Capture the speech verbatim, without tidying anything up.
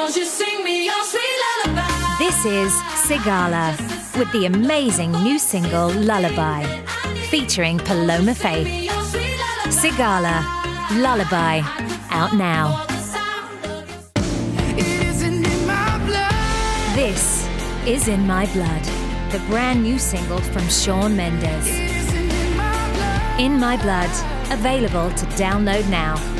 Won't you sing me your sweet lullaby? This is Sigala with the amazing new single Lullaby, featuring Paloma Faith. Sigala, Lullaby, out now. This is In My Blood, the brand new single from Shawn Mendes. In My Blood, available to download now.